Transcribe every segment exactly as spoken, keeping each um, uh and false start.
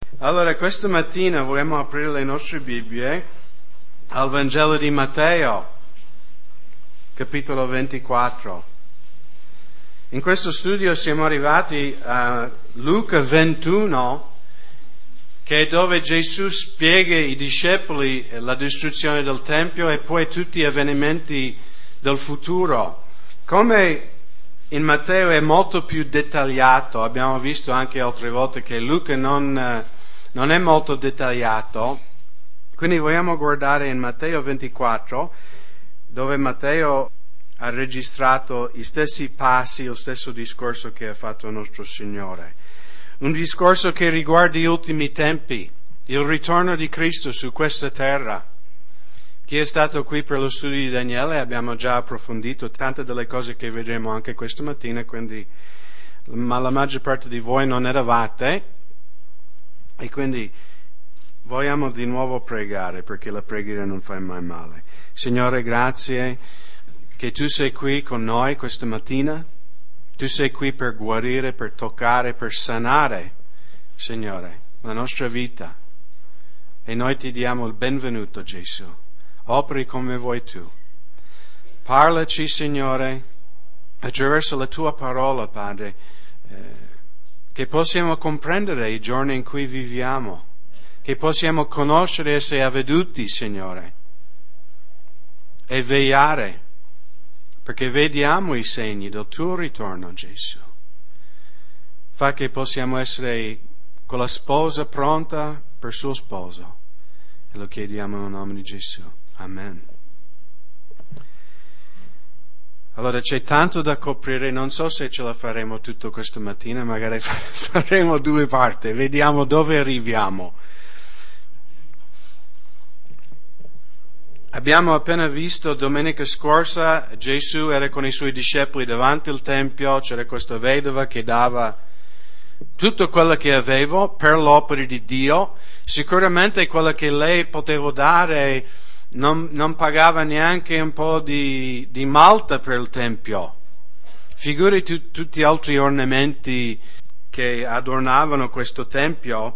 Allora, questa mattina vogliamo aprire le nostre Bibbie al Vangelo di Matteo, capitolo ventiquattro. In questo studio siamo arrivati a Luca ventuno, che è dove Gesù spiega ai discepoli la distruzione del Tempio e poi tutti gli avvenimenti del futuro. Come in Matteo è molto più dettagliato, abbiamo visto anche altre volte che Luca non, non è molto dettagliato, quindi vogliamo guardare in Matteo ventiquattro, dove Matteo ha registrato gli stessi passi, lo stesso discorso che ha fatto il nostro Signore. Un discorso che riguarda gli ultimi tempi, il ritorno di Cristo su questa terra. Chi è stato qui per lo studio di Daniele abbiamo già approfondito tante delle cose che vedremo anche questa mattina, quindi, ma la maggior parte di voi non eravate, e quindi vogliamo di nuovo pregare, perché la preghiera non fa mai male. Signore, grazie che Tu sei qui con noi questa mattina. Tu sei qui per guarire, per toccare, per sanare, Signore, la nostra vita. E noi Ti diamo il benvenuto, Gesù. Operi come vuoi Tu. Parlaci, Signore, attraverso la Tua parola, Padre, eh, che possiamo comprendere i giorni in cui viviamo, che possiamo conoscere e essere avveduti, Signore, e vegliare, perché vediamo i segni del Tuo ritorno, Gesù. Fa che possiamo essere con la sposa pronta per suo sposo. E lo chiediamo nel nome di Gesù. Amen. Allora, c'è tanto da coprire, non so se ce la faremo tutto questa mattina, magari faremo due parti, vediamo dove arriviamo. Abbiamo appena visto domenica scorsa, Gesù era con i Suoi discepoli davanti al Tempio, c'era questa vedova che dava tutto quello che aveva per l'opera di Dio. Sicuramente quello che lei poteva dare non, non pagava neanche un po' di, di malta per il Tempio. Figuri tu, tutti gli altri ornamenti che adornavano questo Tempio.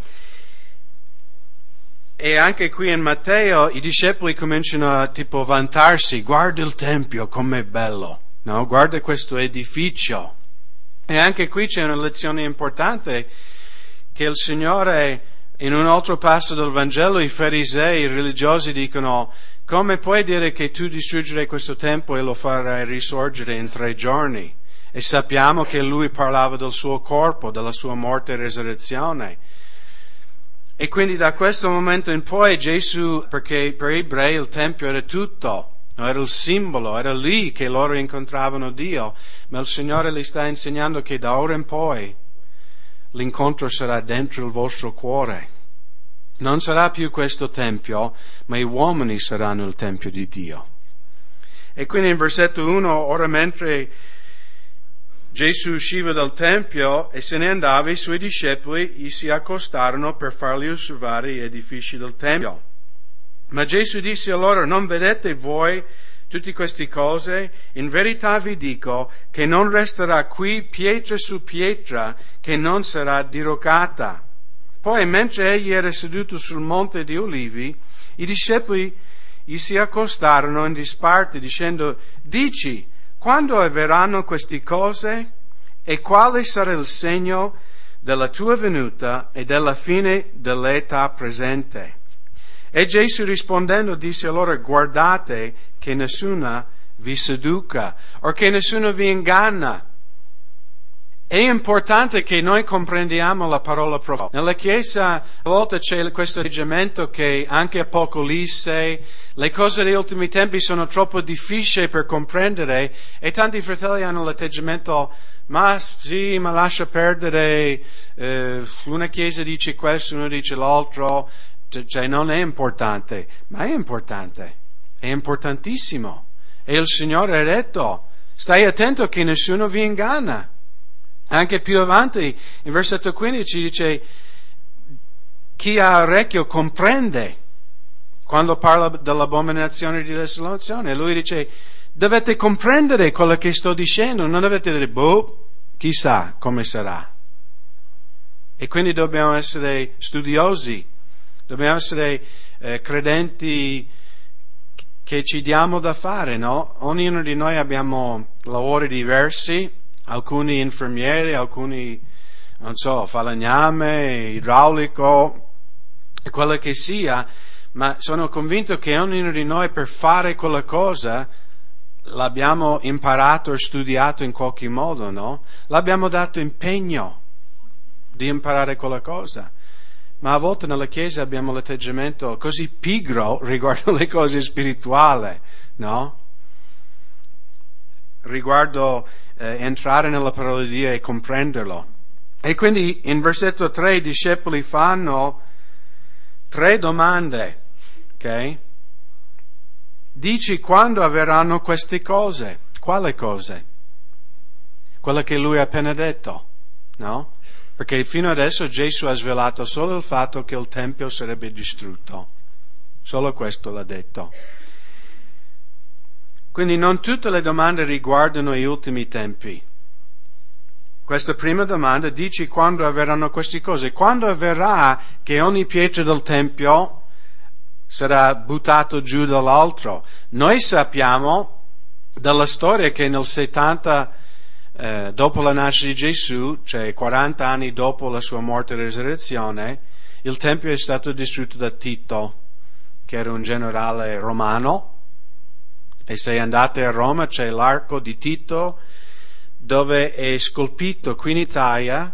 E anche qui in Matteo i discepoli cominciano a tipo vantarsi, guarda il Tempio com'è bello, no? Guarda questo edificio. E anche qui c'è una lezione importante che il Signore, in un altro passo del Vangelo, i farisei, i religiosi dicono, come puoi dire che tu distruggerai questo Tempio e lo farai risorgere in tre giorni? E sappiamo che lui parlava del suo corpo, della sua morte e resurrezione. E quindi da questo momento in poi Gesù, perché per gli ebrei il Tempio era tutto, era il simbolo, era lì che loro incontravano Dio, ma il Signore gli sta insegnando che da ora in poi l'incontro sarà dentro il vostro cuore. Non sarà più questo Tempio, ma gli uomini saranno il Tempio di Dio. E quindi in versetto uno, ora mentre Gesù usciva dal Tempio e se ne andava, i Suoi discepoli gli si accostarono per fargli osservare gli edifici del Tempio. Ma Gesù disse a loro, non vedete voi tutte queste cose? In verità vi dico che non resterà qui pietra su pietra che non sarà diroccata. Poi, mentre egli era seduto sul monte di Olivi, i discepoli gli si accostarono in disparte dicendo, dici, quando avverranno queste cose e quale sarà il segno della tua venuta e della fine dell'età presente? E Gesù rispondendo disse a loro, guardate che nessuna vi seduca o che nessuno vi inganna. È importante che noi comprendiamo la parola profeta. Nella Chiesa a volte c'è questo atteggiamento che anche Apocalisse, le cose degli ultimi tempi sono troppo difficili per comprendere e tanti fratelli hanno l'atteggiamento, ma sì, ma lascia perdere, eh, una Chiesa dice questo, uno dice l'altro, cioè non è importante, ma è importante, è importantissimo. E il Signore ha detto, stai attento che nessuno vi inganna. Anche più avanti, in versetto quindici dice, chi ha orecchio comprende, quando parla dell'abominazione di desolazione. Lui dice, dovete comprendere quello che sto dicendo, non dovete dire, boh, chissà come sarà. E quindi dobbiamo essere studiosi, dobbiamo essere eh, credenti che ci diamo da fare, no? Ognuno di noi abbiamo lavori diversi, alcuni infermieri, alcuni, non so, falegname, idraulico, quello che sia, ma sono convinto che ognuno di noi per fare quella cosa l'abbiamo imparato o studiato in qualche modo, no? L'abbiamo dato impegno di imparare quella cosa. Ma a volte nella Chiesa abbiamo l'atteggiamento così pigro riguardo le cose spirituali, no? Riguardo eh, entrare nella parola di Dio e comprenderlo. E quindi in versetto tre i discepoli fanno tre domande, ok? Dici quando avverranno queste cose? Quale cose? Quella che lui ha appena detto, no? Perché fino adesso Gesù ha svelato solo il fatto che il Tempio sarebbe distrutto. Solo questo l'ha detto. Quindi non tutte le domande riguardano gli ultimi tempi. Questa prima domanda dice quando avverranno queste cose. Quando avverrà che ogni pietra del Tempio sarà buttato giù dall'altro? Noi sappiamo dalla storia che nel settanta Eh, dopo la nascita di Gesù, cioè quaranta anni dopo la sua morte e resurrezione, il Tempio è stato distrutto da Tito, che era un generale romano, e se andate a Roma c'è l'arco di Tito, dove è scolpito qui in Italia.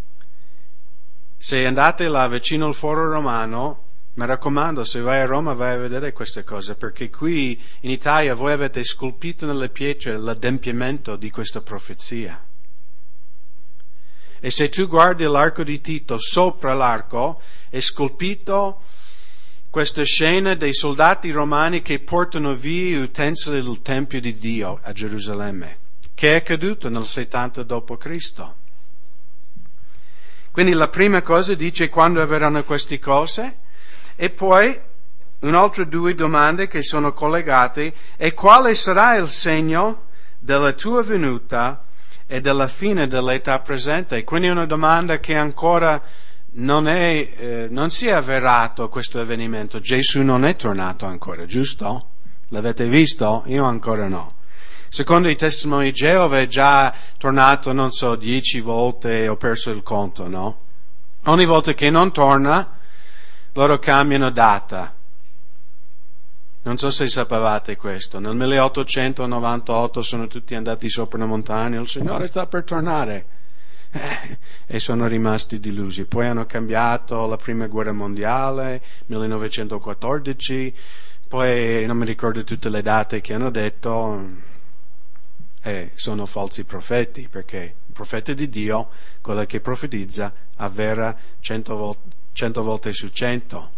Se andate là vicino al Foro Romano, mi raccomando, se vai a Roma vai a vedere queste cose, perché qui in Italia voi avete scolpito nelle pietre l'adempimento di questa profezia. E se tu guardi l'arco di Tito, sopra l'arco è scolpito questa scena dei soldati romani che portano via gli utensili del Tempio di Dio a Gerusalemme, che è accaduto nel settanta dopo Cristo. Quindi la prima cosa dice quando avverranno queste cose. E poi un'altra due domande che sono collegate: e quale sarà il segno della tua venuta e della fine dell'età presente? Quindi una domanda che ancora non è, eh, non si è avverato questo avvenimento. Gesù non è tornato ancora, giusto? L'avete visto? Io ancora no. Secondo i testimoni di Geova è già tornato, non so, dieci volte, ho perso il conto, no? Ogni volta che non torna, loro cambiano data. Non so se sapevate questo. Nel milleottocentonovantotto sono tutti andati sopra una montagna, il Signore sta per tornare. Eh, e sono rimasti delusi. Poi hanno cambiato la prima guerra mondiale, millenovecentoquattordici, poi non mi ricordo tutte le date che hanno detto, eh, sono falsi profeti, perché il profeta di Dio, quello che profetizza, avvera cento volte. Cento volte su cento.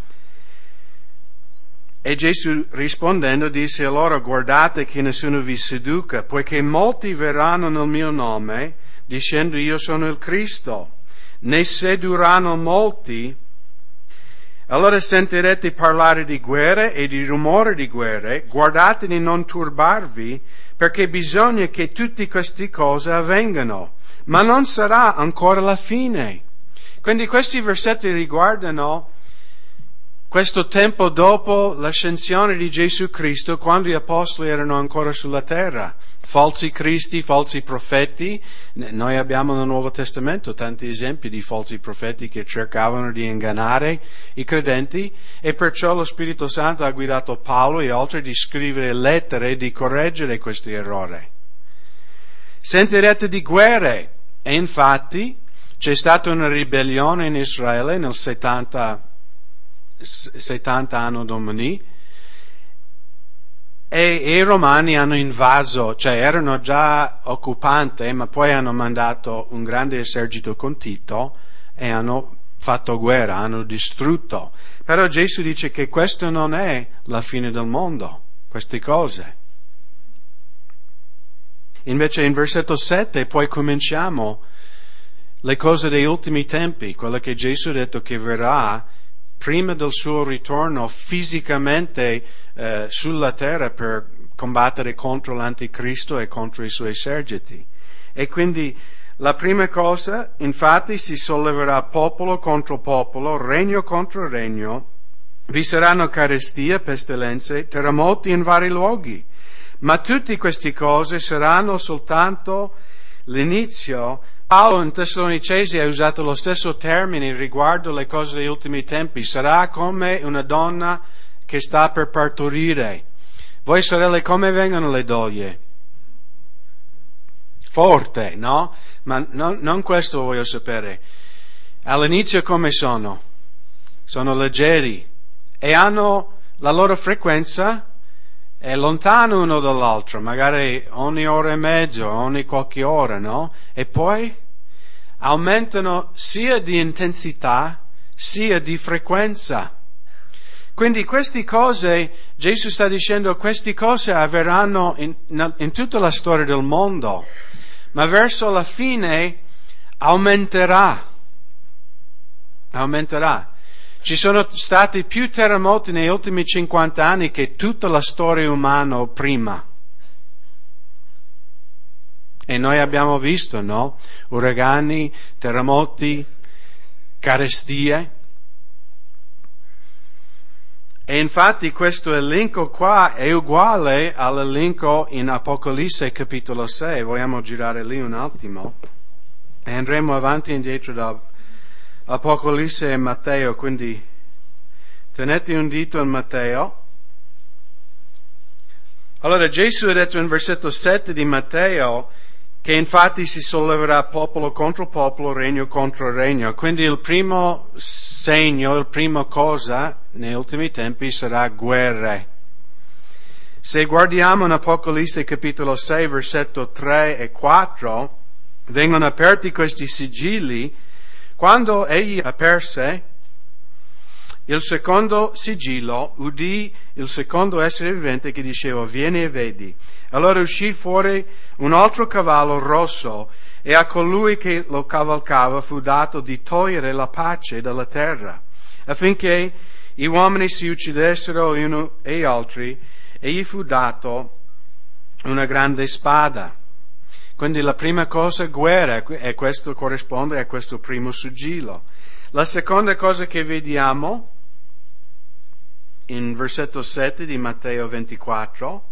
E Gesù rispondendo disse a loro: guardate che nessuno vi seduca, poiché molti verranno nel mio nome dicendo io sono il Cristo, ne sedurranno molti. Allora sentirete parlare di guerre e di rumore di guerre. Guardate di non turbarvi, perché bisogna che tutte queste cose avvengano, ma non sarà ancora la fine. Quindi questi versetti riguardano questo tempo dopo l'ascensione di Gesù Cristo, quando gli apostoli erano ancora sulla terra. Falsi cristi, falsi profeti. Noi abbiamo nel Nuovo Testamento tanti esempi di falsi profeti che cercavano di ingannare i credenti, e perciò lo Spirito Santo ha guidato Paolo e altri di scrivere lettere e di correggere questi errori. Sentirete di guerre, e infatti c'è stata una ribellione in Israele nel settanta, settanta anno domini, e, e i romani hanno invaso, cioè erano già occupanti, ma poi hanno mandato un grande esercito con Tito e hanno fatto guerra, hanno distrutto. Però Gesù dice che questo non è la fine del mondo, queste cose. Invece in versetto sette poi cominciamo le cose degli ultimi tempi, quello che Gesù ha detto che verrà prima del suo ritorno fisicamente eh, sulla terra per combattere contro l'anticristo e contro i suoi eserciti. E quindi La prima cosa, infatti, si solleverà popolo contro popolo, regno contro regno, vi saranno carestie, pestilenze, terremoti in vari luoghi. Ma tutte queste cose saranno soltanto l'inizio. Paolo in Tessalonicesi ha usato lo stesso termine riguardo le cose degli ultimi tempi. Sarà come una donna che sta per partorire. Voi sorelle, come vengono le doglie? Forte, no? Ma non, non questo voglio sapere. All'inizio come sono? Sono leggeri e hanno la loro frequenza è lontano uno dall'altro, magari ogni ora e mezzo, ogni qualche ora, no? E poi aumentano sia di intensità sia di frequenza. Quindi queste cose, Gesù sta dicendo, queste cose avverranno in, in tutta la storia del mondo, ma verso la fine aumenterà. Aumenterà. Ci sono stati più terremoti negli ultimi cinquanta anni che tutta la storia umana prima. E noi abbiamo visto, no? Uragani, terremoti, carestie. E infatti questo elenco qua è uguale all'elenco in Apocalisse capitolo sei. Vogliamo girare lì un attimo e andremo avanti e indietro da Apocalisse e Matteo, quindi tenete un dito in Matteo. Allora Gesù ha detto in versetto sette di Matteo che infatti si solleverà popolo contro popolo, regno contro regno. Quindi il primo segno, il primo cosa negli ultimi tempi sarà guerre. Se guardiamo in Apocalisse capitolo sei, versetto tre e quattro, vengono aperti questi sigilli. Quando egli aperse il secondo sigillo, udì il secondo essere vivente che diceva: vieni e vedi. Allora uscì fuori un altro cavallo rosso, e a colui che lo cavalcava fu dato di togliere la pace dalla terra, affinché gli uomini si uccidessero gli uni e gli altri, e gli fu dato una grande spada. Quindi la prima cosa, guerra, e questo corrisponde a questo primo sigillo. La seconda cosa che vediamo in versetto sette di Matteo ventiquattro,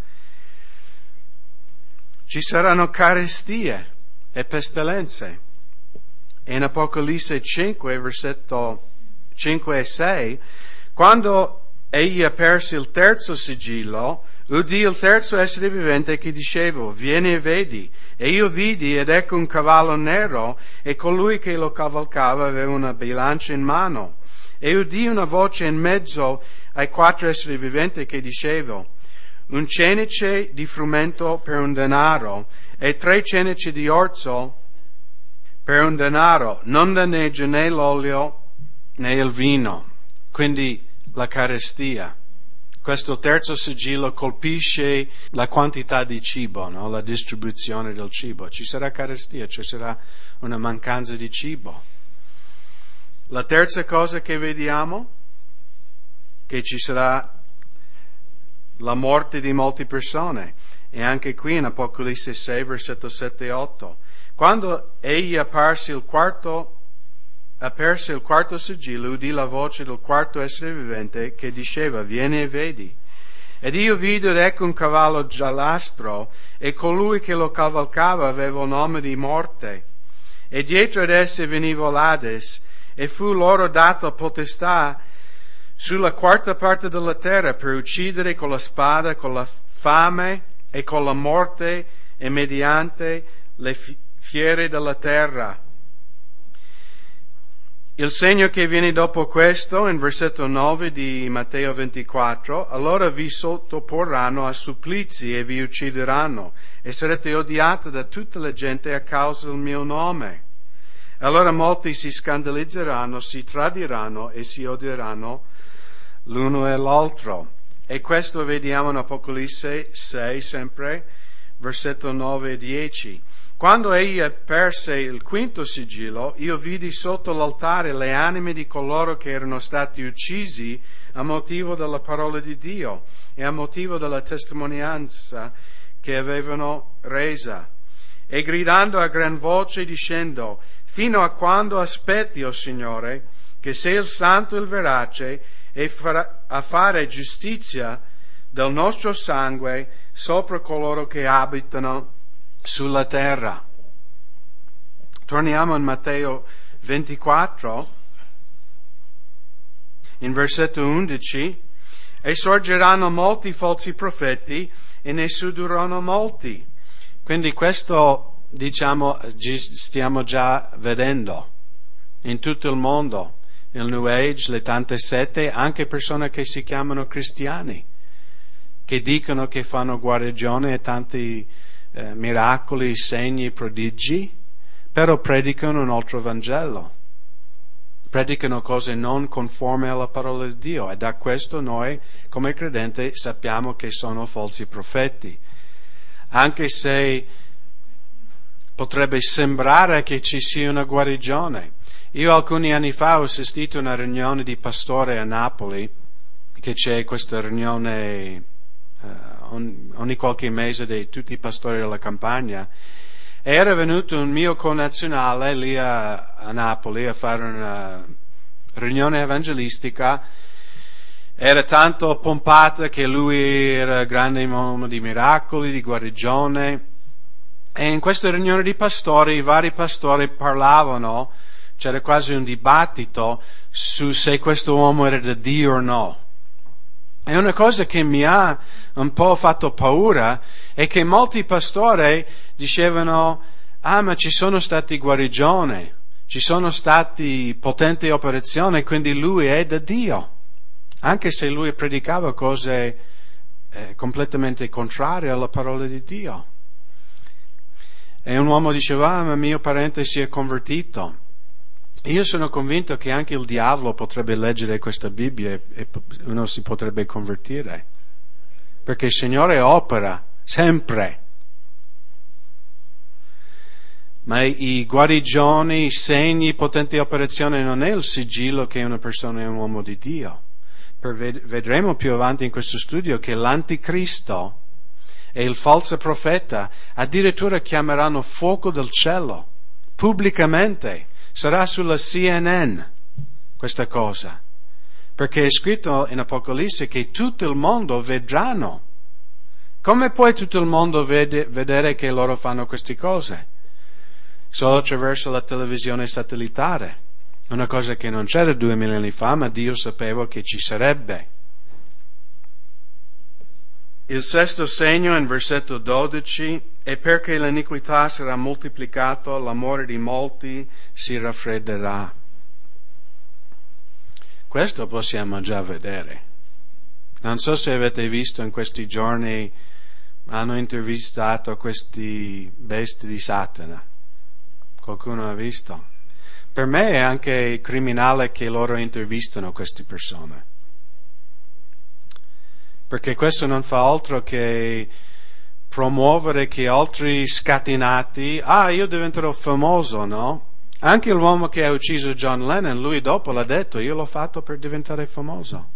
ci saranno carestie e pestilenze. E in Apocalisse cinque, versetto cinque e sei, quando egli aperse il terzo sigillo, udì il terzo essere vivente che diceva: vieni e vedi. E io vidi, ed ecco un cavallo nero, e colui che lo cavalcava aveva una bilancia in mano. E udì una voce in mezzo ai quattro esseri viventi che diceva: un cenice di frumento per un denaro, e tre cenici di orzo per un denaro, non danneggia né l'olio né il vino. Quindi la carestia. Questo terzo sigillo colpisce la quantità di cibo, no? La distribuzione del cibo. Ci sarà carestia, ci sarà una mancanza di cibo. La terza cosa che vediamo, che ci sarà la morte di molte persone. E anche qui in Apocalisse sei, versetto sette e otto. Quando egli apparse il quarto aperse il quarto sigillo, udì la voce del quarto essere vivente che diceva: vieni e vedi. Ed io vidi ed ecco un cavallo giallastro, e colui che lo cavalcava aveva il nome di morte, e dietro ad esse veniva l'Ades, e fu loro data potestà sulla quarta parte della terra per uccidere con la spada, con la fame e con la morte, e mediante le fiere della terra. Il segno che viene dopo questo, in versetto nove di Matteo ventiquattro, allora vi sottoporranno a supplizi e vi uccideranno, e sarete odiati da tutta la gente a causa del mio nome. Allora molti si scandalizzeranno, si tradiranno e si odieranno l'uno e l'altro. E questo vediamo in Apocalisse sei, sempre, versetto nove e dieci. Quando egli aperse il quinto sigillo, io vidi sotto l'altare le anime di coloro che erano stati uccisi a motivo della parola di Dio e a motivo della testimonianza che avevano resa. e gridando a gran voce dicendo: fino a quando aspetti, o Signore, che sei il santo e il verace, e farà, a fare giustizia del nostro sangue sopra coloro che abitano sulla terra. Torniamo in Matteo ventiquattro, in versetto undici: e sorgeranno molti falsi profeti e ne sedurranno molti. Quindi questo, diciamo, stiamo già vedendo in tutto il mondo, nel New Age, le tante sette, anche persone che si chiamano cristiani, che dicono che fanno guarigione e tanti eh, miracoli, segni, prodigi, però predicano un altro Vangelo. Predicano cose non conforme alla parola di Dio, e da questo noi, come credenti, sappiamo che sono falsi profeti. Anche se potrebbe sembrare che ci sia una guarigione. Io alcuni anni fa ho assistito a una riunione di pastore a Napoli, che c'è questa riunione eh, ogni qualche mese di tutti i pastori della campagna. Era venuto un mio connazionale lì a, a Napoli a fare una riunione evangelistica. Era tanto pompato che lui era grande uomo di miracoli, di guarigione. E in questa riunione di pastori, i vari pastori parlavano, c'era quasi un dibattito su se questo uomo era da Dio o no. E una cosa che mi ha un po' fatto paura è che molti pastori dicevano: ah, ma ci sono stati guarigioni, ci sono stati potenti operazioni, quindi lui è da Dio, anche se lui predicava cose eh, completamente contrarie alla parola di Dio. E un uomo diceva: ah, ma mio parente si è convertito. Io sono convinto che anche il diavolo potrebbe leggere questa Bibbia e uno si potrebbe convertire, perché il Signore opera sempre. Ma i guarigioni, i segni, potenti operazioni non è il sigillo che una persona è un uomo di Dio. Vedremo più avanti in questo studio che l'anticristo e il falso profeta addirittura chiameranno fuoco del cielo pubblicamente. Sarà sulla C N N questa cosa, perché è scritto in Apocalisse che tutto il mondo vedranno. Come può tutto il mondo vede, vedere che loro fanno queste cose? Solo attraverso la televisione satellitare, una cosa che non c'era due millenni fa, ma Dio sapeva che ci sarebbe. Il sesto segno in versetto dodici: e perché l'iniquità sarà moltiplicata, l'amore di molti si raffredderà. Questo possiamo già vedere. Non so se avete visto in questi giorni, hanno intervistato questi bestie di Satana. Qualcuno ha visto? Per me è anche criminale che loro intervistano queste persone, perché questo non fa altro che promuovere che altri scatenati, ah, io diventerò famoso, no? Anche l'uomo che ha ucciso John Lennon, lui dopo l'ha detto: io l'ho fatto per diventare famoso.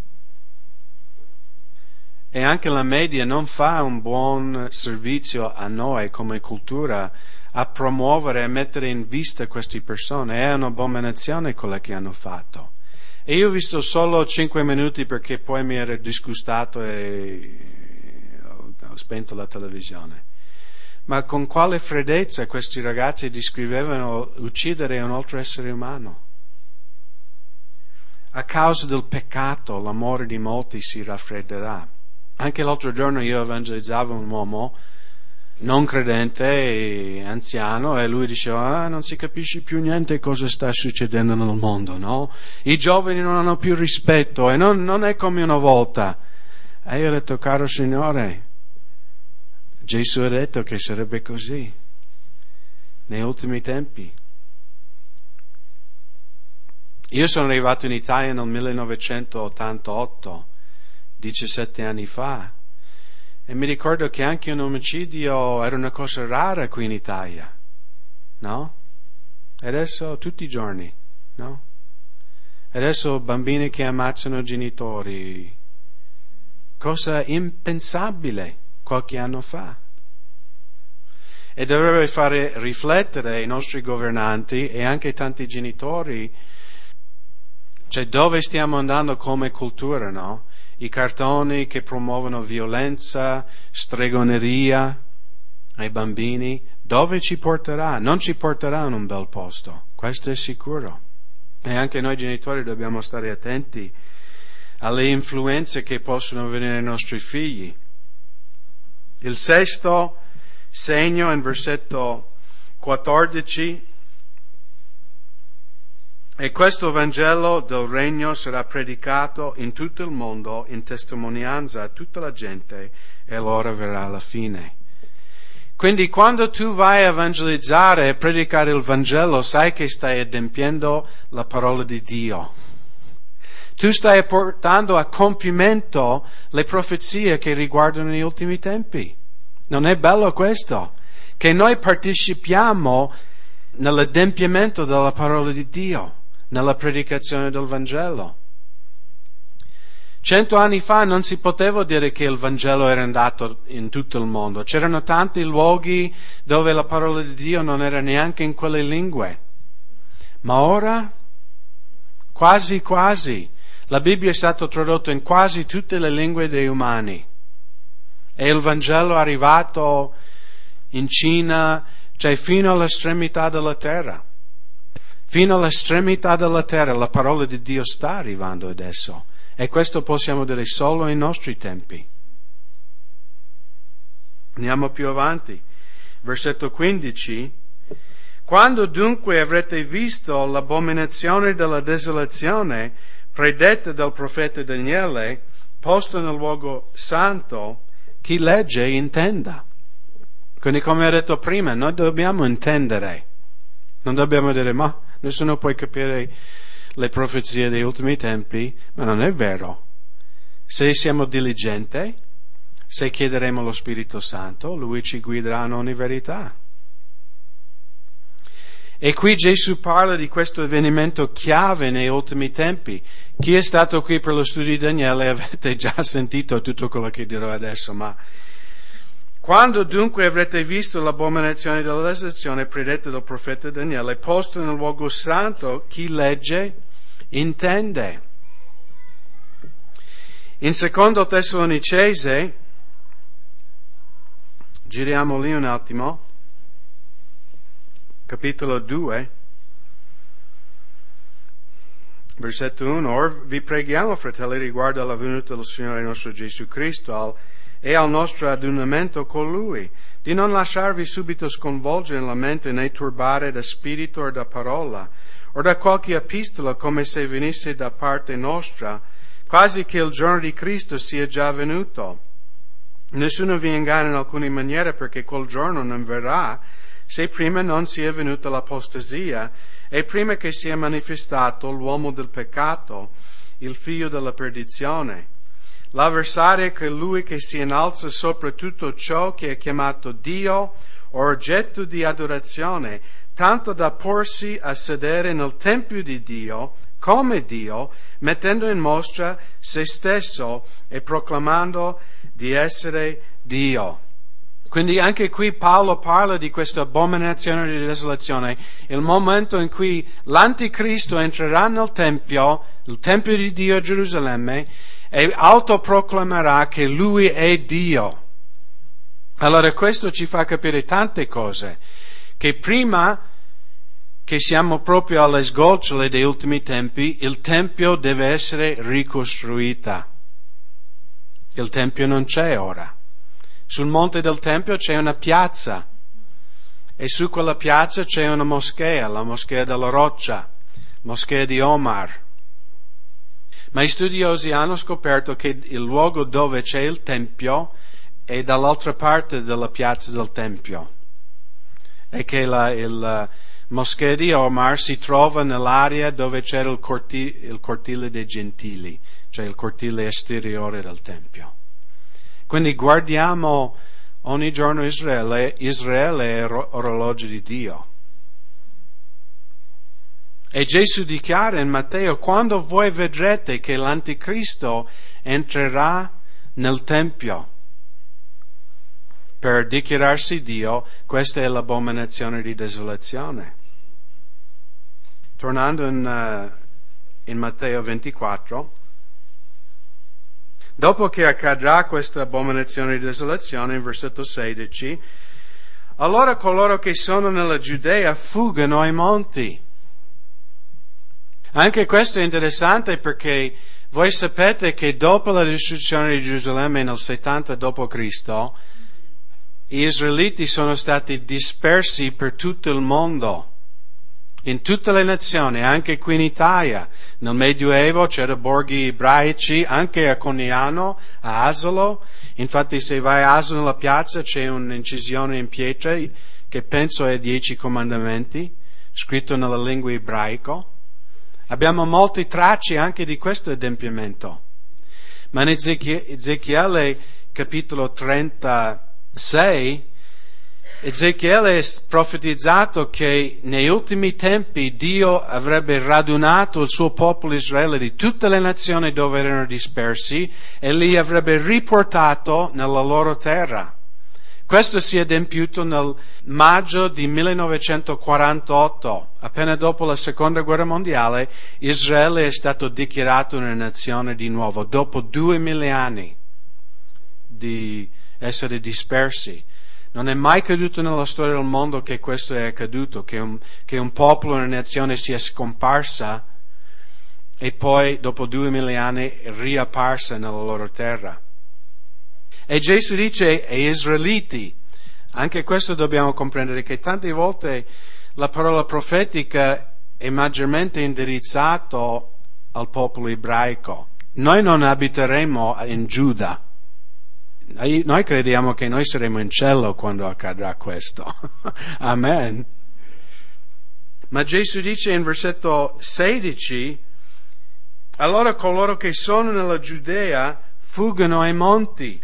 E anche la media non fa un buon servizio a noi come cultura a promuovere e a mettere in vista queste persone. È un'abominazione quella che hanno fatto. E io ho visto solo cinque minuti perché poi mi ero disgustato e ho spento la televisione. Ma con quale freddezza questi ragazzi descrivevano uccidere un altro essere umano. A causa del peccato l'amore di molti si raffredderà. Anche l'altro giorno io evangelizzavo un uomo non credente e anziano, e lui diceva: ah, non si capisce più niente cosa sta succedendo nel mondo, no? I giovani non hanno più rispetto e non, non è come una volta. E io ho detto: caro Signore, Gesù ha detto che sarebbe così negli ultimi tempi. Io sono arrivato in Italia nel millenovecentottantotto, diciassette anni fa, e mi ricordo che anche un omicidio era una cosa rara qui in Italia, no? E adesso tutti i giorni, no? E adesso bambini che ammazzano genitori, cosa impensabile qualche anno fa. e dovrebbe fare riflettere i nostri governanti e anche tanti genitori, cioè dove stiamo andando come cultura, no? I cartoni che promuovono violenza, stregoneria ai bambini, dove ci porterà? Non ci porterà in un bel posto, questo è sicuro. E anche noi genitori dobbiamo stare attenti alle influenze che possono venire ai nostri figli. Il sesto segno in versetto quattordici: e questo Vangelo del Regno sarà predicato in tutto il mondo in testimonianza a tutta la gente e allora verrà la fine. Quindi quando tu vai a evangelizzare e predicare il Vangelo, sai che stai adempiendo la parola di Dio. Tu stai portando a compimento le profezie che riguardano gli ultimi tempi. Non è bello questo? Che noi partecipiamo nell'adempimento della parola di Dio, nella predicazione del Vangelo. Cento anni fa non si poteva dire che il Vangelo era andato in tutto il mondo. C'erano tanti luoghi dove la parola di Dio non era neanche in quelle lingue. Ma ora, quasi quasi, la Bibbia è stata tradotta in quasi tutte le lingue dei umani. E il Vangelo è arrivato in Cina, cioè fino all'estremità della terra. Fino all'estremità della terra la parola di Dio sta arrivando adesso. E questo possiamo dire solo nei nostri tempi. Andiamo più avanti. Versetto quindici. Quando dunque avrete visto l'abominazione della desolazione predetta dal profeta Daniele, posta nel luogo santo, chi legge intenda. Quindi, come ho detto prima, noi dobbiamo intendere. Non dobbiamo dire, ma nessuno può capire le profezie degli ultimi tempi, ma non è vero. Se siamo diligenti, se chiederemo lo Spirito Santo, Lui ci guiderà in ogni verità. E qui Gesù parla di questo avvenimento chiave negli ultimi tempi. Chi è stato qui per lo studio di Daniele avete già sentito tutto quello che dirò adesso, ma quando dunque avrete visto l'abominazione della desolazione predetta dal profeta Daniele, posto nel luogo santo, chi legge intende. In secondo Tessalonicese, giriamo lì un attimo, capitolo due, versetto uno. Or vi preghiamo, fratelli, riguardo alla venuta del Signore nostro Gesù Cristo al, e al nostro adunamento con Lui, di non lasciarvi subito sconvolgere nella mente né turbare da spirito o da parola, o da qualche epistola come se venisse da parte nostra, quasi che il giorno di Cristo sia già venuto. Nessuno vi inganna in alcuna maniera, perché quel giorno non verrà se prima non sia venuta l'apostasia e prima che sia manifestato l'uomo del peccato, il figlio della perdizione. L'avversario è colui che si innalza sopra tutto ciò che è chiamato Dio o oggetto di adorazione, tanto da porsi a sedere nel tempio di Dio come Dio, mettendo in mostra se stesso e proclamando di essere Dio. Quindi anche qui Paolo parla di questa abominazione di desolazione, il momento in cui l'anticristo entrerà nel tempio, il tempio di Dio a Gerusalemme, e autoproclamerà che lui è Dio. Allora questo ci fa capire tante cose, che prima che siamo proprio alle sgocciole degli ultimi tempi, il tempio deve essere ricostruita. Il tempio non c'è ora. Sul monte del tempio c'è una piazza e su quella piazza c'è una moschea, la moschea della roccia, moschea di Omar. Ma gli studiosi hanno scoperto che il luogo dove c'è il tempio è dall'altra parte della piazza del tempio e che la il, moschea di Omar si trova nell'area dove c'era il, corti, il cortile dei gentili, cioè il cortile esteriore del tempio. Quindi guardiamo ogni giorno Israele, Israele è orologio di Dio. E Gesù dichiara in Matteo, quando voi vedrete che l'anticristo entrerà nel tempio, per dichiararsi Dio, questa è l'abominazione di desolazione. Tornando in, uh, in Matteo ventiquattro, dopo che accadrà questa abominazione di desolazione, in versetto sedici, allora coloro che sono nella Giudea fuggano ai monti. Anche questo è interessante perché voi sapete che dopo la distruzione di Gerusalemme nel settanta dopo Cristo, gli israeliti sono stati dispersi per tutto il mondo, in tutte le nazioni, anche qui in Italia. Nel Medioevo c'erano borghi ebraici, anche a Coniano, a Asolo. Infatti se vai a Asolo nella piazza c'è un'incisione in pietra che penso è Dieci Comandamenti, scritto nella lingua ebraico. Abbiamo molte tracce anche di questo adempimento. Ma in Ezechiele capitolo trentasei, Ezechiele è profetizzato che negli ultimi tempi Dio avrebbe radunato il suo popolo Israele di tutte le nazioni dove erano dispersi e li avrebbe riportato nella loro terra. Questo si è adempiuto nel maggio di millenovecentoquarantotto, appena dopo la seconda guerra mondiale. Israele è stato dichiarato una nazione di nuovo, dopo duemila anni di essere dispersi. Non è mai accaduto nella storia del mondo che questo è accaduto, che un, che un popolo, una nazione sia scomparsa e poi dopo duemila anni riapparsa nella loro terra. E Gesù dice ai israeliti, anche questo dobbiamo comprendere, che tante volte la parola profetica è maggiormente indirizzato al popolo ebraico. Noi non abiteremo in Giuda. Noi crediamo che noi saremo in cielo quando accadrà questo. Amen. Ma Gesù dice in versetto sedici, allora coloro che sono nella Giudea fuggono ai monti.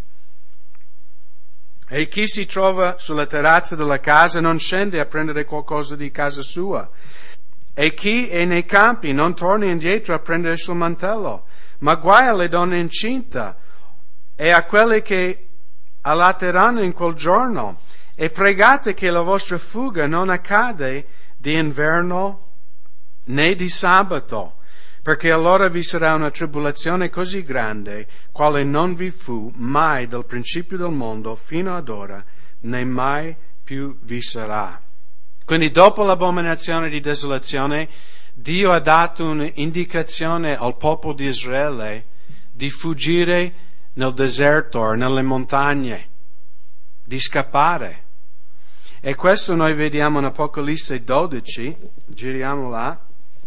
E chi si trova sulla terrazza della casa non scende a prendere qualcosa di casa sua. E chi è nei campi non torna indietro a prendere il suo mantello. Ma guai alle donne incinta e a quelle che allatteranno in quel giorno, e pregate che la vostra fuga non accade di inverno né di sabato, perché allora vi sarà una tribolazione così grande, quale non vi fu mai dal principio del mondo fino ad ora, né mai più vi sarà. Quindi dopo l'abominazione di desolazione, Dio ha dato un'indicazione al popolo di Israele di fuggire nel deserto o nelle montagne, di scappare. E questo noi vediamo in Apocalisse dodici, giriamo là.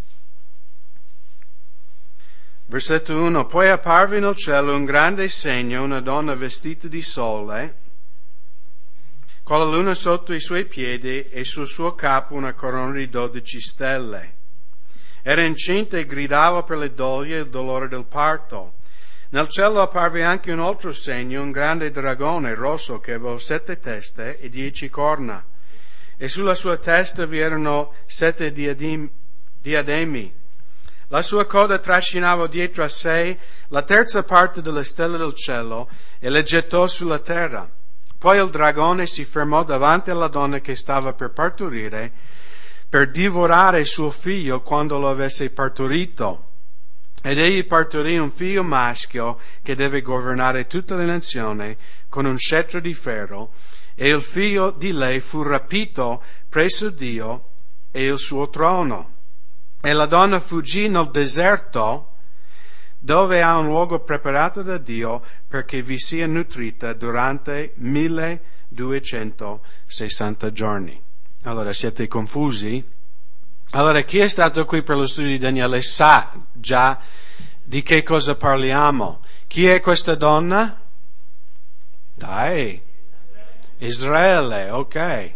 Versetto uno, poi apparve nel cielo un grande segno, una donna vestita di sole, con la luna sotto i suoi piedi e sul suo capo una corona di dodici stelle. Era incinta e gridava per le doglie e il dolore del parto. Nel cielo apparve anche un altro segno, un grande dragone rosso che aveva sette teste e dieci corna, e sulla sua testa vi erano sette diadem- diademi. La sua coda trascinava dietro a sé la terza parte delle stelle del cielo e le gettò sulla terra. Poi il dragone si fermò davanti alla donna che stava per partorire, per divorare suo figlio quando lo avesse partorito. Ed egli partorì un figlio maschio che deve governare tutte le nazioni con un scettro di ferro, e il figlio di lei fu rapito presso Dio e il suo trono. E la donna fuggì nel deserto, dove ha un luogo preparato da Dio perché vi sia nutrita durante milleduecentosessanta giorni. Allora, siete confusi? Allora, chi è stato qui per lo studio di Daniele sa già di che cosa parliamo. Chi è questa donna? Dai, Israele, ok.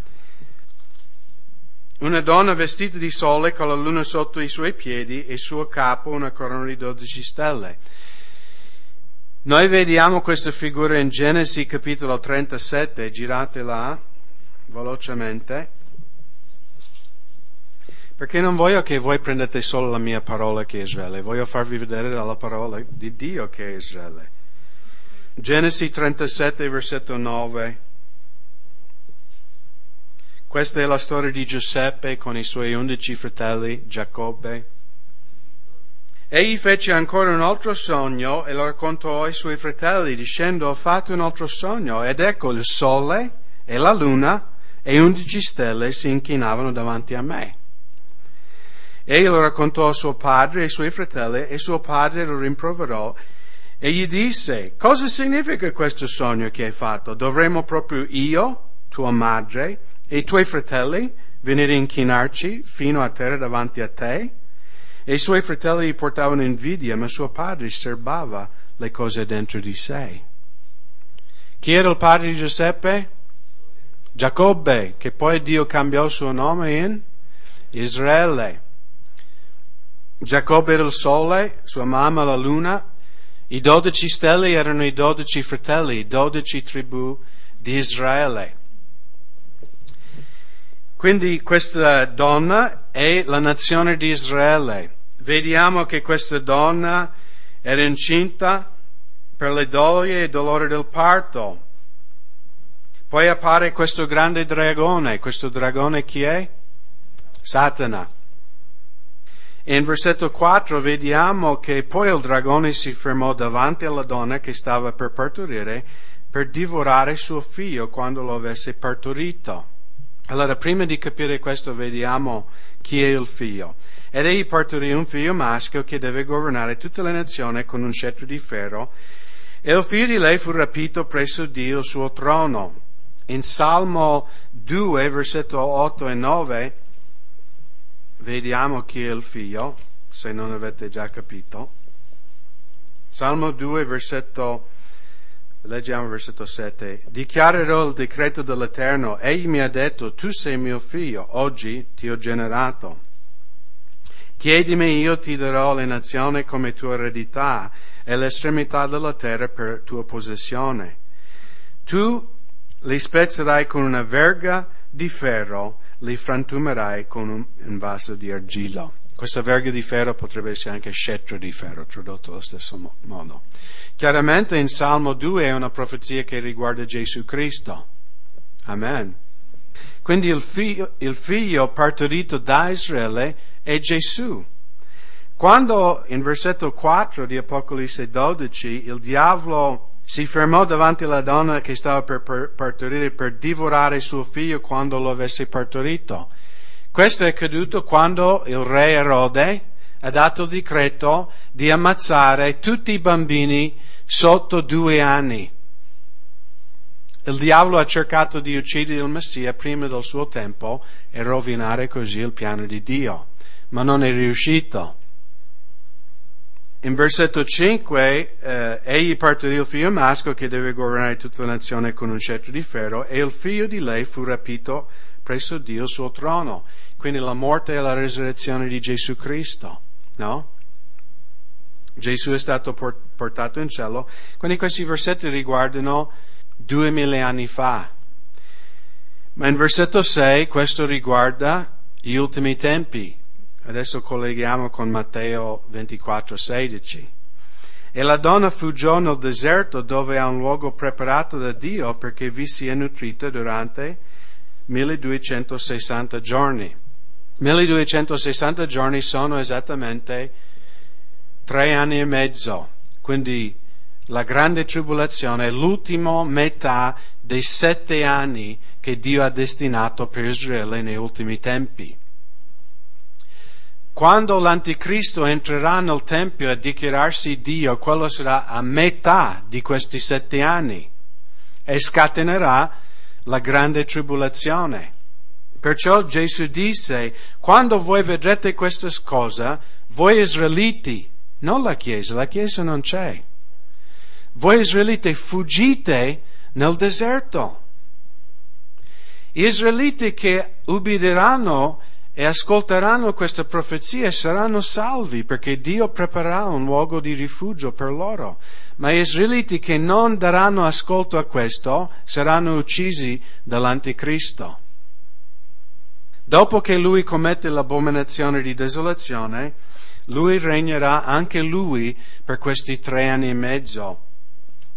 Una donna vestita di sole con la luna sotto i suoi piedi e sul capo una corona di dodici stelle. Noi vediamo questa figura in Genesi capitolo trentasette, girate là velocemente, perché non voglio che voi prendete solo la mia parola che è Israele, voglio farvi vedere la parola di Dio che è Israele. Genesi trentasette, versetto nove. Questa è la storia di Giuseppe con i suoi undici fratelli, Giacobbe. Egli fece ancora un altro sogno e lo raccontò ai suoi fratelli, dicendo: ho fatto un altro sogno, ed ecco il sole e la luna e undici stelle si inchinavano davanti a me. Egli lo raccontò a suo padre e ai suoi fratelli, e suo padre lo rimproverò e gli disse: cosa significa questo sogno che hai fatto? Dovremmo proprio io, tua madre e i tuoi fratelli venire a inchinarci fino a terra davanti a te? E i suoi fratelli gli portavano invidia, ma suo padre serbava le cose dentro di sé. Chi era il padre di Giuseppe? Giacobbe, che poi Dio cambiò il suo nome in Israele. Giacobbe era il sole, sua mamma la luna, i dodici stelle erano i dodici fratelli, i dodici tribù di Israele. Quindi questa donna è la nazione di Israele. Vediamo che questa donna era incinta per le doglie e dolore del parto. Poi appare questo grande dragone. Questo dragone chi è? Satana. E in versetto quattro vediamo che poi il dragone si fermò davanti alla donna che stava per partorire per divorare suo figlio quando lo avesse partorito. Allora, prima di capire questo, vediamo chi è il figlio. Ed egli partorì un figlio maschio che deve governare tutte le nazioni con un cetro di ferro, e il figlio di lei fu rapito presso Dio, il suo trono. In Salmo due, versetto otto e nove, vediamo chi è il figlio, se non avete già capito. Salmo due, versetto Leggiamo versetto sette. Dichiarerò il decreto dell'Eterno. Egli mi ha detto: tu sei mio figlio, oggi ti ho generato. Chiedimi, io ti darò le nazioni come tua eredità e l'estremità della terra per tua possessione. Tu li spezzerai con una verga di ferro, li frantumerai con un, un vaso di argilla. Questa verga di ferro potrebbe essere anche scettro di ferro, tradotto allo stesso modo. Chiaramente in Salmo due è una profezia che riguarda Gesù Cristo. Amen. Quindi il figlio, il figlio partorito da Israele è Gesù. Quando in versetto quattro di Apocalisse dodici il diavolo si fermò davanti alla donna che stava per partorire per divorare suo figlio quando lo avesse partorito, questo è accaduto quando il re Erode ha dato il decreto di ammazzare tutti i bambini sotto due anni. Il diavolo ha cercato di uccidere il Messia prima del suo tempo e rovinare così il piano di Dio, ma non è riuscito. In versetto cinque, eh, egli partorì il figlio maschio che deve governare tutta la nazione con un cetro di ferro, e il figlio di lei fu rapito presso Dio, il suo trono. Quindi la morte e la resurrezione di Gesù Cristo, no? Gesù è stato portato in cielo. Quindi questi versetti riguardano duemila anni fa. Ma in versetto sei questo riguarda gli ultimi tempi. Adesso colleghiamo con Matteo ventiquattro sedici. E la donna fuggiò nel deserto, dove ha un luogo preparato da Dio perché vi sia nutrita durante milleduecentosessanta giorni. milleduecentosessanta giorni sono esattamente tre anni e mezzo, quindi la grande tribolazione è l'ultima metà dei sette anni che Dio ha destinato per Israele nei ultimi tempi. Quando l'Anticristo entrerà nel Tempio a dichiararsi Dio, quello sarà a metà di questi sette anni e scatenerà la grande tribolazione. Perciò Gesù disse: quando voi vedrete questa cosa, voi israeliti, non la Chiesa, la Chiesa non c'è, voi israeliti fuggite nel deserto. Israeliti che ubbidiranno e ascolteranno questa profezia saranno salvi, perché Dio preparerà un luogo di rifugio per loro. Ma gli israeliti che non daranno ascolto a questo saranno uccisi dall'Anticristo. Dopo che lui commette l'abominazione di desolazione, lui regnerà anche lui per questi tre anni e mezzo.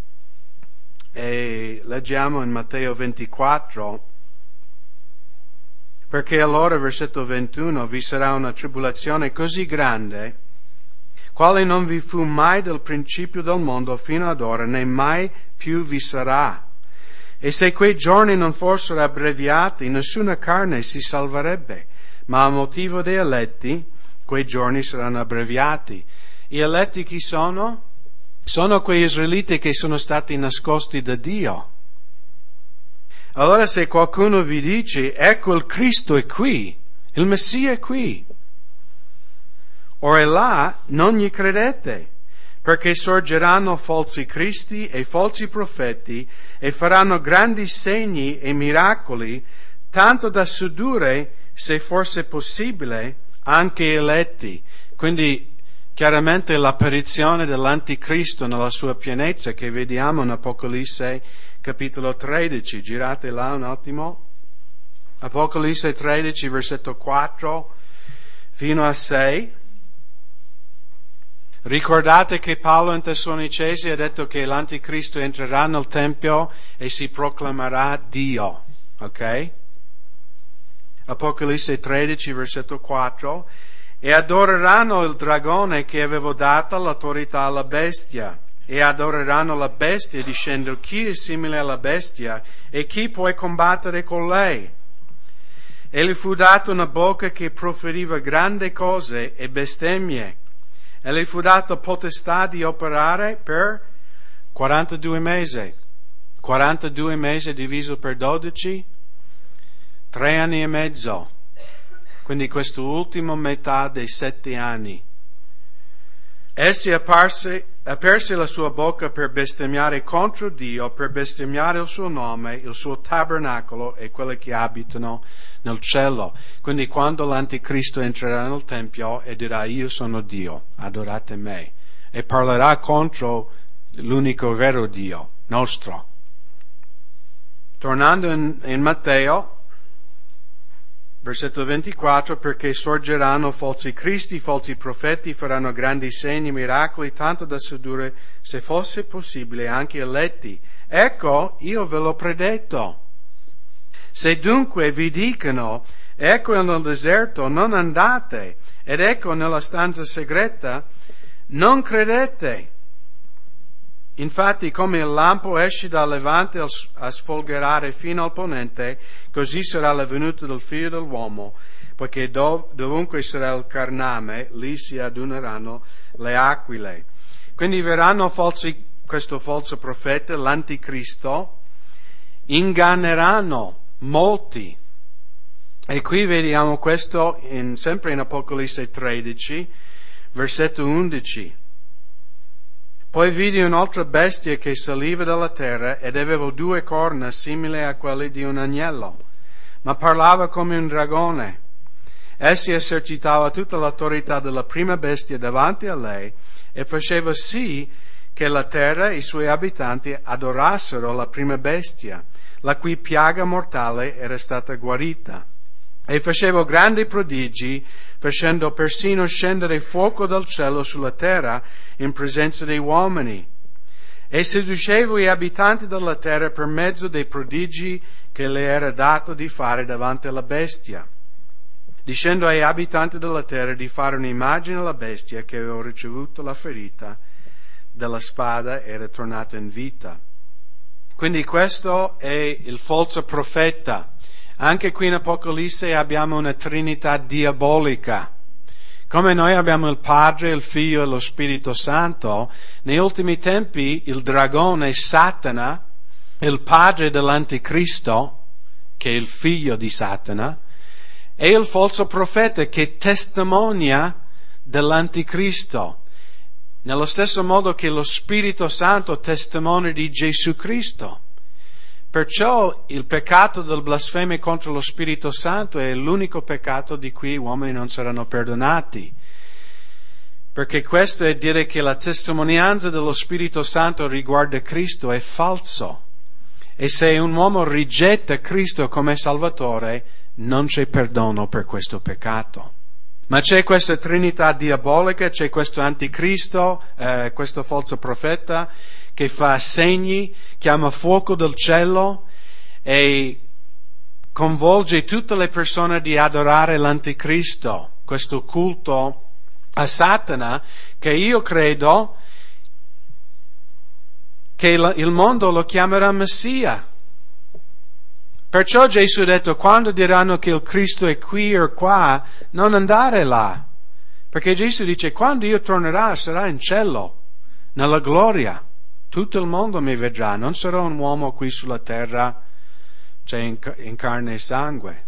E leggiamo in Matteo ventiquattro, Perché allora, versetto ventuno, vi sarà una tribolazione così grande, quale non vi fu mai dal principio del mondo fino ad ora, né mai più vi sarà. E se quei giorni non fossero abbreviati, nessuna carne si salverebbe, ma a motivo dei eletti, quei giorni saranno abbreviati. Gli eletti chi sono? Sono quei israeliti che sono stati nascosti da Dio. Allora se qualcuno vi dice, ecco il Cristo è qui, il Messia è qui, o è là, non gli credete, perché sorgeranno falsi cristi e falsi profeti e faranno grandi segni e miracoli, tanto da sedurre, se fosse possibile, anche eletti. Quindi chiaramente l'apparizione dell'Anticristo nella sua pienezza che vediamo in Apocalisse capitolo tredici. Girate là un attimo. Apocalisse tredici, versetto quattro fino a sei. Ricordate che Paolo in Tessalonicesi ha detto che l'Anticristo entrerà nel Tempio e si proclamerà Dio, ok? Apocalisse tredici, versetto quattro, e adoreranno il dragone che avevo dato l'autorità alla bestia, e adoreranno la bestia dicendo chi è simile alla bestia e chi può combattere con lei. E gli fu data una bocca che proferiva grandi cose e bestemmie, e gli fu data potestà di operare per quarantadue mesi. quarantadue mesi diviso per dodici, tre anni e mezzo. Quindi quest'ultimo metà dei sette anni. Essi apparse, aperse la sua bocca per bestemmiare contro Dio, per bestemmiare il suo nome, il suo tabernacolo e quelli che abitano nel cielo. Quindi quando l'Anticristo entrerà nel Tempio e dirà io sono Dio, adorate me, e parlerà contro l'unico vero Dio, nostro. Tornando in, in Matteo, versetto ventiquattro, perché sorgeranno falsi cristi, falsi profeti, faranno grandi segni, miracoli, tanto da sedurre, se fosse possibile, anche eletti. Ecco, io ve l'ho predetto. Se dunque vi dicono, ecco nel deserto, non andate, ed ecco nella stanza segreta, non credete. Infatti, come il lampo esce dal levante a sfolgorare fino al ponente, così sarà la venuta del Figlio dell'uomo, poiché dov- dovunque sarà il carname, lì si aduneranno le aquile. Quindi verranno falsi, questo falso profeta, l'Anticristo, inganneranno molti. E qui vediamo questo in, sempre in Apocalisse tredici, versetto undici. Poi vidi un'altra bestia che saliva dalla terra ed aveva due corna simili a quelle di un agnello, ma parlava come un dragone. Essi esercitava tutta l'autorità della prima bestia davanti a lei e faceva sì che la terra e i suoi abitanti adorassero la prima bestia, la cui piaga mortale era stata guarita. E faceva grandi prodigi, facendo persino scendere fuoco dal cielo sulla terra in presenza dei uomini. E seduceva gli abitanti della terra per mezzo dei prodigi che le era dato di fare davanti alla bestia, dicendo agli abitanti della terra di fare un'immagine alla bestia che aveva ricevuto la ferita della spada e era tornata in vita. Quindi questo è il falso profeta. Anche qui in Apocalisse abbiamo una trinità diabolica. Come noi abbiamo il Padre, il Figlio e lo Spirito Santo, negli ultimi tempi il dragone Satana, il padre dell'Anticristo, che è il figlio di Satana, e il falso profeta che testimonia dell'Anticristo, nello stesso modo che lo Spirito Santo testimonia di Gesù Cristo. Perciò il peccato del blasfemio contro lo Spirito Santo è l'unico peccato di cui gli uomini non saranno perdonati. Perché questo è dire che la testimonianza dello Spirito Santo riguardo Cristo è falso. E se un uomo rigetta Cristo come Salvatore, non c'è perdono per questo peccato. Ma c'è questa trinità diabolica, c'è questo Anticristo, eh, questo falso profeta, che fa segni, chiama fuoco del cielo e convolge tutte le persone di adorare l'anticristo, questo culto a Satana, che io credo che il mondo lo chiamerà Messia. Perciò Gesù ha detto, quando diranno che il Cristo è qui o qua, non andare là. Perché Gesù dice, quando io tornerò sarà in cielo, nella gloria. Tutto il mondo mi vedrà, non sarò un uomo qui sulla terra, cioè in, in carne e sangue.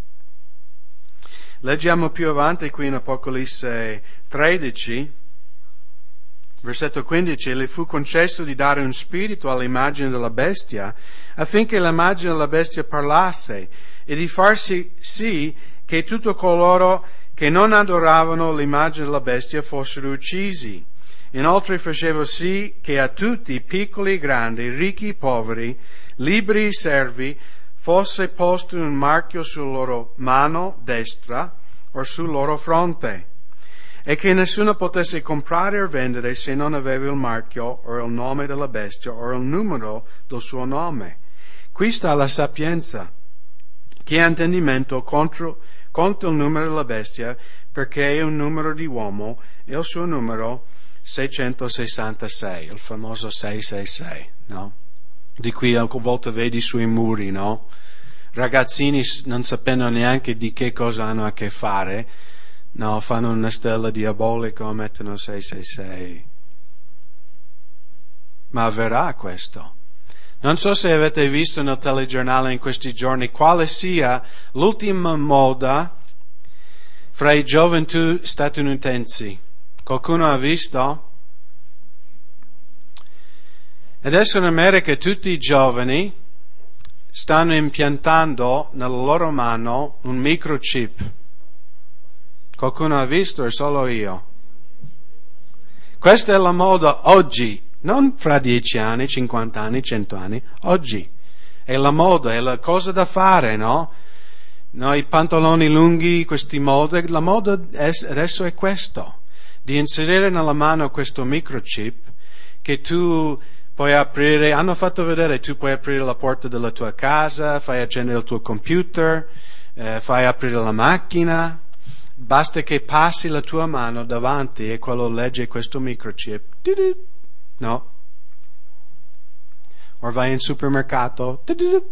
Leggiamo più avanti qui in Apocalisse tredici, versetto quindici, le fu concesso di dare un spirito all'immagine della bestia, affinché l'immagine della bestia parlasse, e di farsi sì che tutti coloro che non adoravano l'immagine della bestia fossero uccisi. Inoltre faceva sì che a tutti, piccoli e grandi, ricchi e poveri, liberi e servi, fosse posto un marchio sulla loro mano destra o sul loro fronte, e che nessuno potesse comprare o vendere se non aveva il marchio o il nome della bestia o il numero del suo nome. Qui sta la sapienza. Chi ha intendimento contro, conta il numero della bestia, perché è un numero di uomo e il suo numero seicentosessantasei, il famoso sei sei sei, no? Di cui a volte vedi sui muri, no? Ragazzini non sapendo neanche di che cosa hanno a che fare, no? Fanno una stella diabolica o mettono sei sei sei. Ma avverrà questo. Non so se avete visto nel telegiornale in questi giorni quale sia l'ultima moda fra i gioventù statunitensi. Qualcuno ha visto? Adesso in America tutti i giovani stanno impiantando nella loro mano un microchip. Qualcuno ha visto o solo io? Questa è la moda oggi, non fra dieci anni, cinquanta anni, cento anni, oggi. È la moda, è la cosa da fare, no? No, i pantaloni lunghi, questi mode, la moda adesso è questo. Di inserire nella mano questo microchip che tu puoi aprire, hanno fatto vedere, tu puoi aprire la porta della tua casa, fai accendere il tuo computer, eh, fai aprire la macchina, basta che passi la tua mano davanti e quello legge questo microchip, no? O vai in supermercato,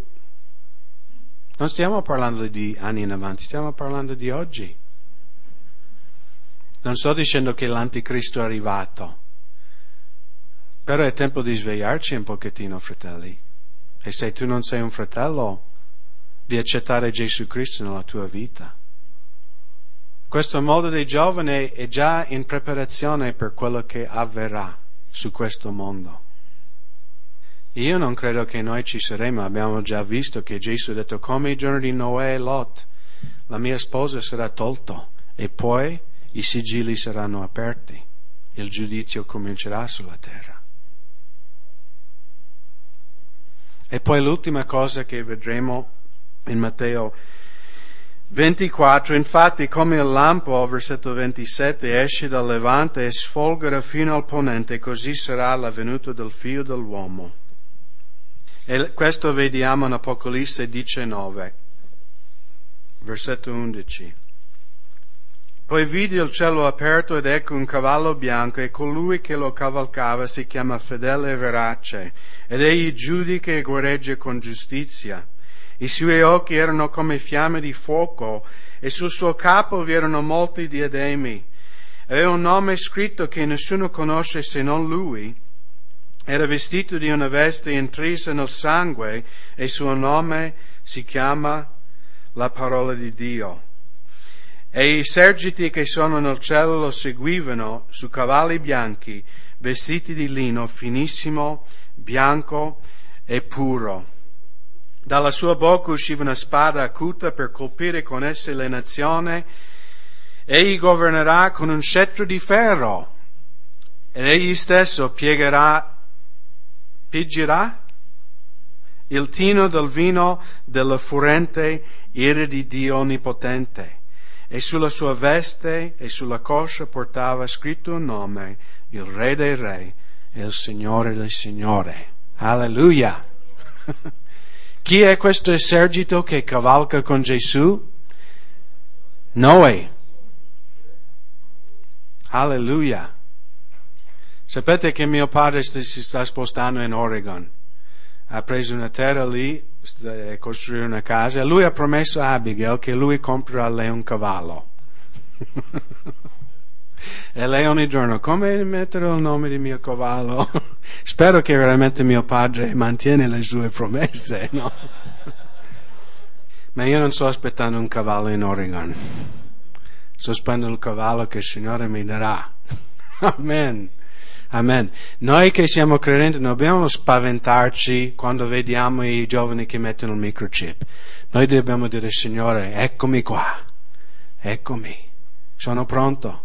non stiamo parlando di anni in avanti, stiamo parlando di oggi. Non sto dicendo che l'anticristo è arrivato, però è tempo di svegliarci un pochettino, fratelli. E se tu non sei un fratello, di accettare Gesù Cristo nella tua vita. Questo modo dei giovani è già in preparazione per quello che avverrà su questo mondo. Io non credo che noi ci saremo, abbiamo già visto che Gesù ha detto, come i giorni di Noè e Lot, la mia sposa sarà tolta e poi i sigilli saranno aperti, il giudizio comincerà sulla terra. E poi l'ultima cosa che vedremo in Matteo ventiquattro, infatti come il lampo, versetto ventisette, esce dal levante e sfolgera fino al ponente, così sarà la venuta del Figlio dell'uomo. E questo vediamo in Apocalisse diciannove, versetto undici. Poi vidi il cielo aperto ed ecco un cavallo bianco e colui che lo cavalcava si chiama Fedele e Verace ed egli giudica e guareggia con giustizia. I suoi occhi erano come fiamme di fuoco e sul suo capo vi erano molti diademi. Aveva un nome scritto che nessuno conosce se non lui. Era vestito di una veste intrisa nel sangue e il suo nome si chiama la parola di Dio. E i sergiti che sono nel cielo lo seguivano su cavalli bianchi, vestiti di lino finissimo, bianco e puro. Dalla sua bocca usciva una spada acuta per colpire con essa le nazioni. Egli governerà con un scettro di ferro ed egli stesso piegherà, piggerà il tino del vino della furente ira di Dio Onnipotente. E sulla sua veste e sulla coscia portava scritto un nome, il Re dei Re e il Signore del Signore. Alleluia! Chi è questo esercito che cavalca con Gesù? Noi. Alleluia. Sapete che mio padre si sta spostando in Oregon. Ha preso una terra lì e costruire una casa. Lui ha promesso a Abigail che lui comprerà a lei un cavallo. E lei ogni giorno, come metterò il nome di mio cavallo? Spero che veramente mio padre mantiene le sue promesse, no? Ma io non sto aspettando un cavallo in Oregon. Sto aspettando il cavallo che il Signore mi darà. Amen. Amen. Noi che siamo credenti non dobbiamo spaventarci quando vediamo i giovani che mettono il microchip. Noi dobbiamo dire, Signore, eccomi qua. Eccomi. Sono pronto.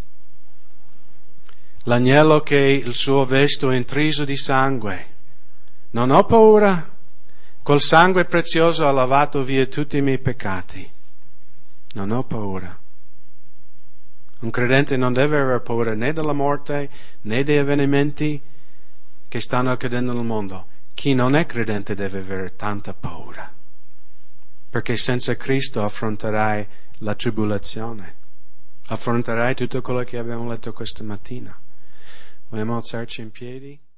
L'agnello che il suo vesto è intriso di sangue. Non ho paura. Col sangue prezioso ha lavato via tutti i miei peccati. Non ho paura. Un credente non deve avere paura né della morte, né degli avvenimenti che stanno accadendo nel mondo. Chi non è credente deve avere tanta paura. Perché senza Cristo affronterai la tribolazione. Affronterai tutto quello che abbiamo letto questa mattina. Vogliamo alzarci in piedi?